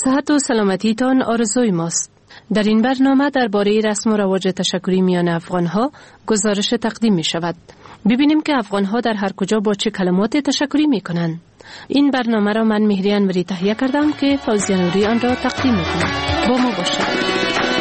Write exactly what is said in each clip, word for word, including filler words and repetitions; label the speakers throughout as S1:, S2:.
S1: صحت و سلامتیتان آرزوی ماست. در این برنامه درباره رسم و رواج تشکری میان افغان‌ها گزارش تقدیم می شود. ببینیم که افغان‌ها در هر کجا با چه کلمات تشکری می کنند. این برنامه را من مهری انوری تهیه کردم که فوزیه نوری آن را تقدیم می کنم. با ما باشید.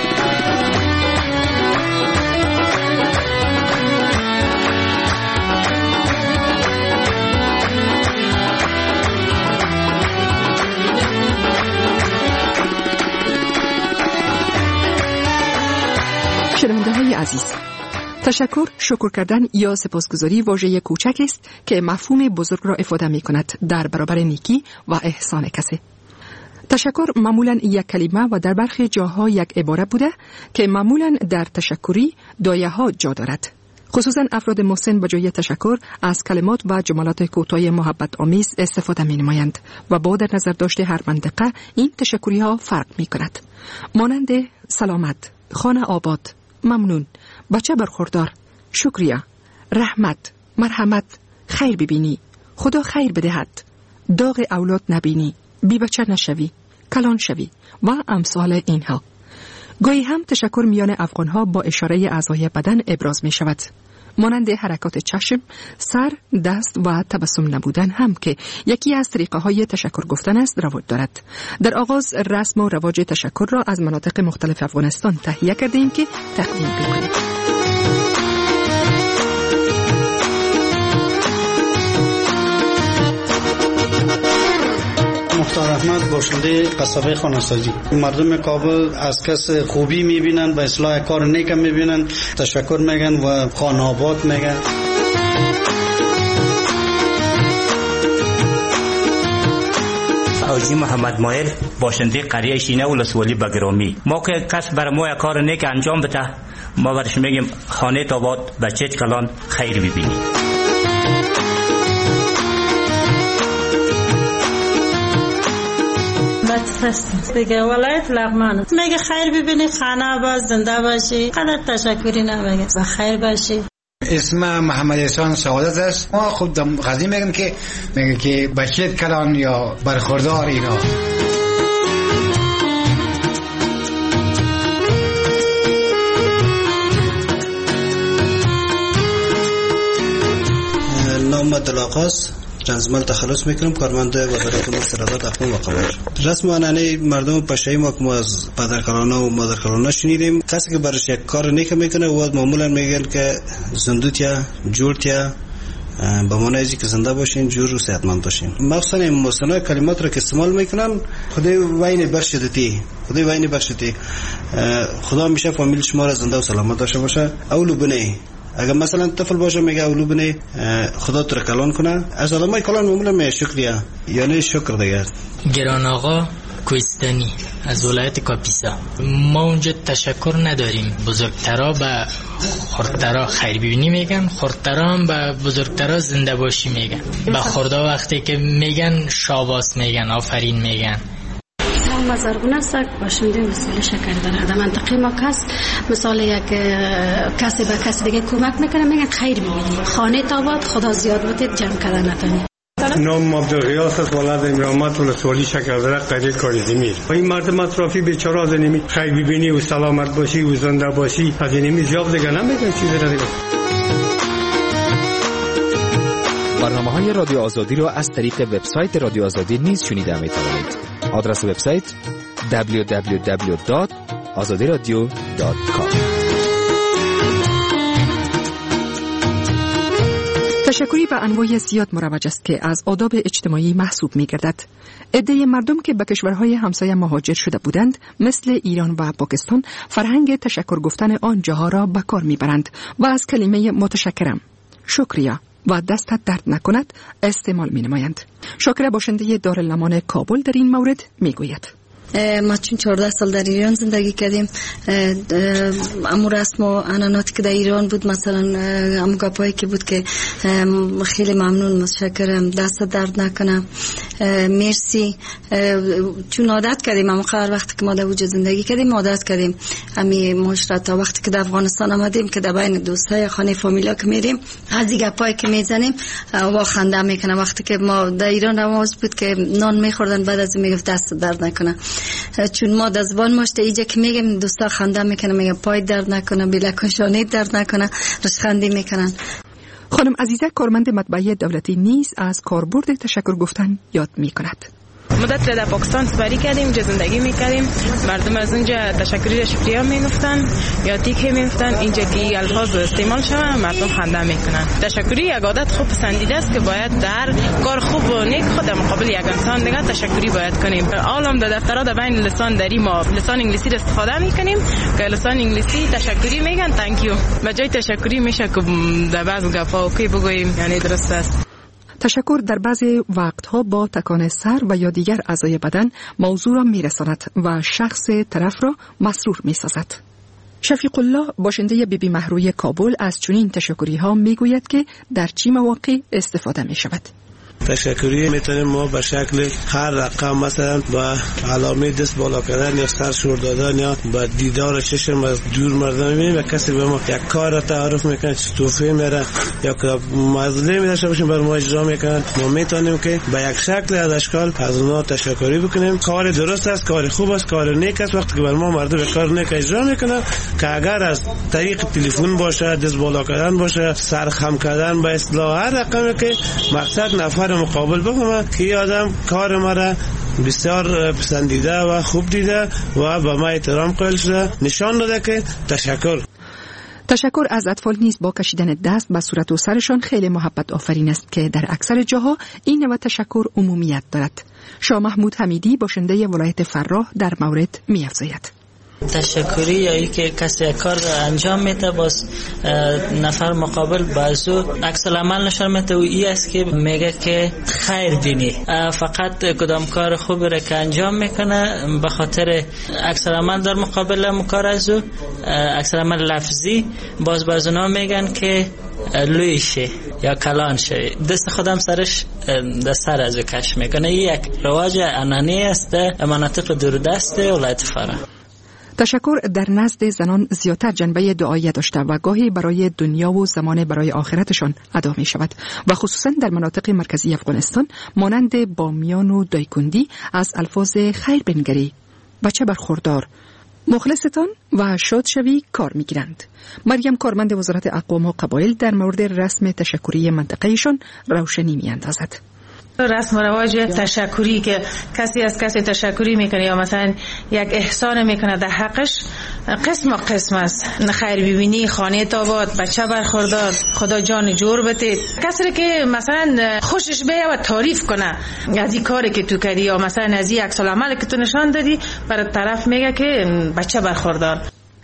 S2: شنونده های عزیز، تشکر، شکر کردن یا سپاسگزاری واژه کوچک است که مفهوم بزرگ را افاده می کند در برابر نیکی و احسان کسی. تشکر معمولاً یک کلمه و در برخی جاها یک عبارت بوده که معمولاً در تشکری دایه ها جا دارد. خصوصاً افراد محسن به جای تشکر از کلمات و جملات کوتاه محبت آمیز استفاده می نمایند و با در نظر داشته هر منطقه این تشکری ها فرق می کند. مانند سلامت، خانه آباد، ممنون، بچه برخوردار، شکریه، رحمت، مرحمت، خیر ببینی، خدا خیر بدهد، داغ اولاد نبینی، بی بچه نشوی، کلان شوی و امثال اینها. گاهی هم تشکر میان افغانها با اشاره اعضای بدن ابراز می شود. مانند حرکات چشم، سر، دست و تبسم نبودن هم که یکی از طریقه های تشکر گفتن است رواج دارد. در آغاز رسم و رواج تشکر را از مناطق مختلف افغانستان تهیه کرده ایم که تقدیم بکنیم.
S3: مختار احمد، باشنده قصبه خانه‌سازی. مردم کابل از کس خوبی میبینن و اصلاح کار نیکم میبینن، تشکر میگن و خانه آباد میگن.
S4: حاجی محمد مایل، باشنده قریه شینه ولسوالی بگرامی. ما که کس بر ما کار نیک انجام بده، ما برش میگیم خانه آباد، بچه کلان خیر ببینی.
S5: هست دیگه ولایت لغمان میگه خیر ببینی، خانه باز، زنده باشی، قدر تشکری نمیگه و خیر باشی.
S6: اسم محمد احسان سعادت است. ما خود قضیه میگم که میگه که بچه کلان یا برخوردار اینا.
S3: نام دلاقاس جنزمال تخلص میکنم، کارمند وزارت امور سرادات اقوام و قبایل. رسم و عنعنه مردم پشایی ما که ما از پدرکلانه و مادرکلانه شنیدیم، کسی که برش یک کار نیک میکنه و معمولا میگن که زندوتیا جورتیا، به معنی ازی که زنده باشین، جور و صحتمند باشین. مخصوصا این مصنوع کلمات را که استعمال میکنن، خدای وین برشدتی، خدای وین برشدتی، خدا میشه فامیل شما را زنده و سلامت داشته باشه. اولو بنه اگر مثلا طفل باشه میگه اولو بنه خدا تو را کلان کنه. از علمای کلان معمولا میگه شکریه، یعنی شکر دیگه.
S7: گران آقا کوهستانی از ولایت کاپیسا. ما اونجا تشکر نداریم، بزرگترا به خردترا خیر ببینی میگن، خردترا هم به بزرگترا زنده باشی میگن، به خردا وقتی که میگن شاباس میگن، آفرین میگن.
S8: مزارگونه سگ باشنده مثال شکر داره. در منطقه ما کس مثال یک کسی به کسی دیگه کمک میکنه میگن خیر ببینی، خانه تاباد، خدا زیاد بودید، جمع کردن نتونی.
S9: نام عبدالغیاس است، ولد امرامت ولسوالی شکردره قریه کاریزمی. این مردم اطرافی بیچاره از اینمی خیر ببینی و سلامت باشی و زنده باشی، از اینمی زیاد دیگه نمیگن چیزی را دیگه.
S10: برنامه‌های رادیو آزادی را از طریق وبسایت رادیو آزادی نیز شنیده می‌توانید. آدرس وبسایت دبلیو دبلیو دبلیو دات آزادی رادیو دات کام.
S2: تشکری به انواع زیاد مروج است که از آداب اجتماعی محسوب می‌گردد. عده مردم که به کشورهای همسایه مهاجر شده بودند مثل ایران و پاکستان، فرهنگ تشکر گفتن آن جاها را به کار می‌برند و از کلمه متشکرم، شکریه و دستت درد نکند استعمال می‌نمایند. شاکر باشنده دارالنمان کابل در این مورد میگوید:
S8: ما چون چهارده سال در ایران زندگی کردیم، امو رسم و عنعناتی که در ایران بود، مثلا امو گپایی که بود که خیلی ممنون، متشکرم، دست درد نکنه، مرسی، چون عادت کردیم امو هر وقتی که ما در وجود زندگی کردیم عادت کردیم امی معاشرت. تا وقتی که در افغانستان آمدیم که در بین دوستای خانه فامیلا که میریم از این گپایی که میزنیم وا خنده میکنه. وقتی که ما در ایران رواج بود که نان میخوردن بعد از این میگفت دست درد نکنه. چون ما در زبان ماست اینجا که میگیم دوستا خنده میکنه، میگه پای درد نکنه، بیلکشانی درد نکنه، رشخندی میکنن.
S2: خانم عزیزه کارمند مطبعه دولتی نیز از کاربرد تشکر گفتن یاد میکند.
S11: مدت در پاکستان سپری کردیم، اونجا زندگی میکردیم، مردم از اونجا تشکری را شکریه میگفتن یا تیکه میگفتن، اینجا که الفاظ استعمال شوه مردم خنده میکنن. تشکری یک عادت خوب پسندیده است که باید در کار خوب و نیک خود در مقابل یک انسان دیگه تشکری باید کنیم. عالم در دفترها در بین لسان دری ما لسان انگلیسی را استفاده میکنیم که لسان انگلیسی تشکری میگن تانک یو، بجای تشکری میشه که در بعض گپا اوکی بگوییم، یعنی درست است.
S2: تشکر در بعضی وقتها با تکان سر و یا دیگر اعضای بدن موضوع را میرساند و شخص طرف را مسرور میسازد. شفیق الله باشنده بیبی مهروی کابل از چنین تشکری ها میگوید که در چه مواقع استفاده می شود.
S12: تشکری میتونیم ما به شکل هر رقم، مثلا با علامه دست بالا کردن یا سر شور دادن یا با دیدار چشم از دور مردم میبینیم و کسی به ما یک کار را تعارف میکنه، چه توفیه میره یا که مظلمی میداشته باشیم بر ما اجرا میکنن، ما میتونیم که به یک شکل از اشکال از اونا تشکری بکنیم. کار درست است، کار خوب است، کار نیک است. وقتی که بر ما مردم به کار نیک اجرا میکنن که اگر از طریق تلفن باشه، دست بالا کردن باشه، سر خم کردن، به اصطلاح هر رقمی که مقصد نفر مقابل بفهمه که آدم کار مرا بسیار پسندیده و خوب دیده و به ما احترام قائل شده، نشان داده که تشکر.
S2: تشکر از اطفال نیز با کشیدن دست به صورت و سرشان خیلی محبت آفرین است که در اکثر جاها این نوع تشکر عمومیت دارد. شاه محمود حمیدی باشنده ولایت فراه در مورد می افزاید.
S13: تشکری یا ای که کسی کار انجام میده باز نفر مقابل بازو عکس العمل نشان میده و ای است که میگه که خیر بینی، فقط کدام کار خوبی را که انجام میکنه به خاطر عکس العمل در مقابل مکار ازو عکس العمل لفظی باز بازونا میگن که لوی شه یا کلان شه، دست خودم سرش دست سر ازو کش میکنه. یک رواج انانی است در مناطق دوردست ولایت فراه.
S2: تشکر در نزد زنان زیادتر جنبه دعایی داشته و گاهی برای دنیا و زمان برای آخرتشان ادا می شود و خصوصا در مناطق مرکزی افغانستان مانند بامیان و دایکندی از الفاظ خیر بنگری، بچه برخوردار، مخلصتان و شاد شوی کار می گیرند. مریم کارمند وزارت اقوام و قبایل در مورد رسم تشکری منطقهشان روشنی می اندازد.
S5: رسم و رواج تشکری که کسی از کسی تشکری میکنه یا مثلا یک احسان میکنه در حقش قسم و قسم است. خیر ببینی، خانه تاباد، بچه برخوردار، خدا جان جور بده، کسی که مثلا خوشش بیه و تعریف کنه از این کاری که تو کردی یا مثلا از این عکس العمل که تو نشان دادی، برای طرف میگه که بچه برخوردار.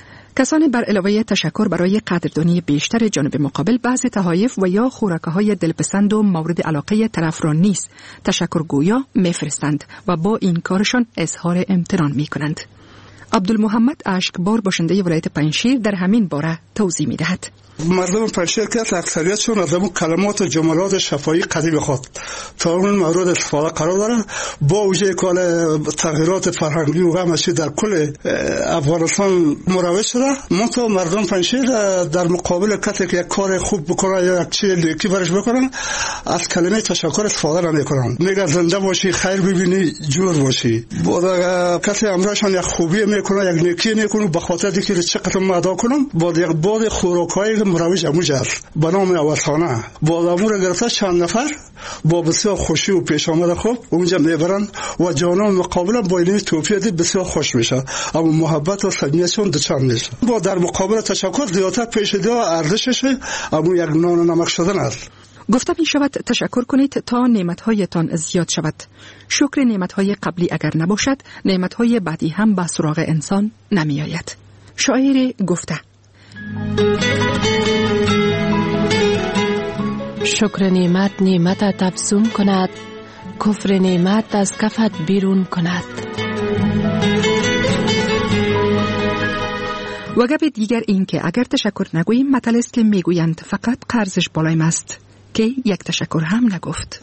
S2: کسان بر علاوه تشکر برای قدردانی بیشتر جانب مقابل بعضی تحایف و یا خوراک‌های دلپسند و مورد علاقه طرف را نیز تشکرگویا میفرستند و با این کارشان اظهار امتنان میکنند. عبدالمحمد اشکبار باشنده ولایت پنجشیر در همین باره توضیح میدهد.
S14: مردم پنجشیر که اکثریتشون از اون کلمات و جملات شفاهی قدیم خود تا اون مورد استفاده قرار دارن. با وجود کال تغییرات فرهنگی و همچنین در کل افغانستان مروج شده، منتها مردم پنجشیر در مقابل کسی که یک کار خوب بکنه یا یک چیز نیکی برش بکنن از کلمه تشکر استفاده نمیکنن. میگه زنده باشی، خیر ببینی، جور باشی. بعد کسی امرشان یک خوبی میکنه، یک نیکی میکنه، به خاطر اینکه چقدر ادا کنم با یک بعد خوراکای مروج اموج است به نام اوسانه. با امور گرفته چند نفر با بسیار خوشی و پیش آمد خوب اونجا میبرن و جانان مقابلا با این توفیق بسیار خوش میشه، اما محبت و صمیمیتشون دچار میشه. با در مقابل تشکر زیادتر پیش دو ارزشش اما یک نان و نمک شدن است.
S2: گفته می شود تشکر کنید تا نعمتهایتان زیاد شود. شکر نعمتهای قبلی اگر نباشد، نعمتهای بعدی هم به سراغ انسان نمی آید. شاعر گفته:
S1: شکر نعمت نعمت افزون کند، کفر نعمت از کفت بیرون کند.
S2: و گپ دیگر این که اگر تشکر نگوییم مطل است که میگویند فقط قرضش بالایم است که یک تشکر هم نگفت.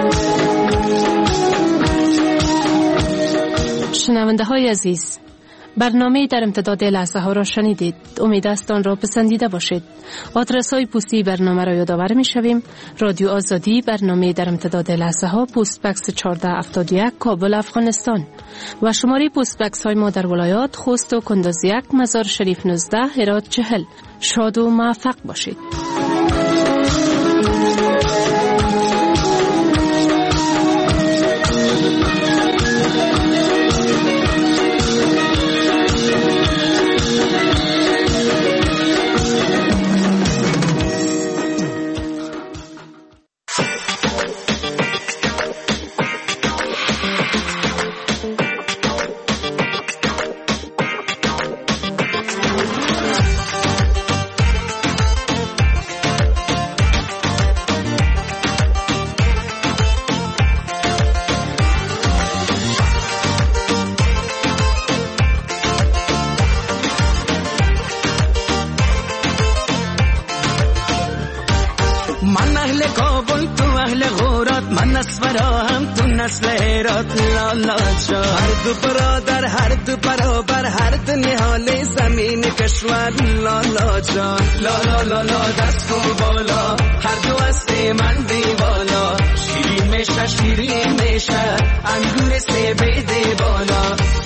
S1: شنونده های عزیز، برنامه در امتداد لحظه ها را شنیدید. امید است آن را پسندیده باشید. آدرس های پستی برنامه را یادآور می شویم. رادیو آزادی، برنامه در امتداد لحظه ها، پست بکس چهارده هفتاد و یک، کابل، افغانستان. و شماره پست بکس های ما در ولایات خوست و کندز یک، مزار شریف نوزده، هرات چهل. شاد و موفق باشید.
S15: هر دو برادر هر دو برابر هر دو نهال زمین کشور لالا جان لالا لالا دست و بالا هر دو است من دیوالا شیرین میشه شیرین میشه انگور سیب دیوالا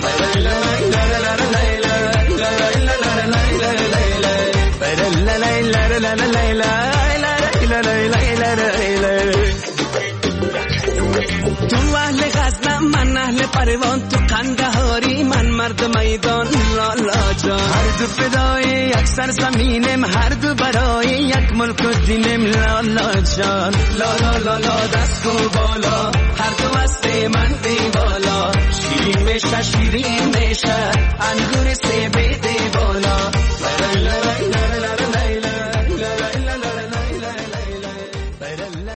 S15: تو اهل غزنم من اهل پروان تو قندهاری من مرد میدان لالا جان هر دو فدای یک سرزمینم هر دو برای یک ملک و دینم لالا جان لالا لالا دست و بالا هر دو است من دیوالا شیرین میشه شیرین میشه انگور سیب دیوالا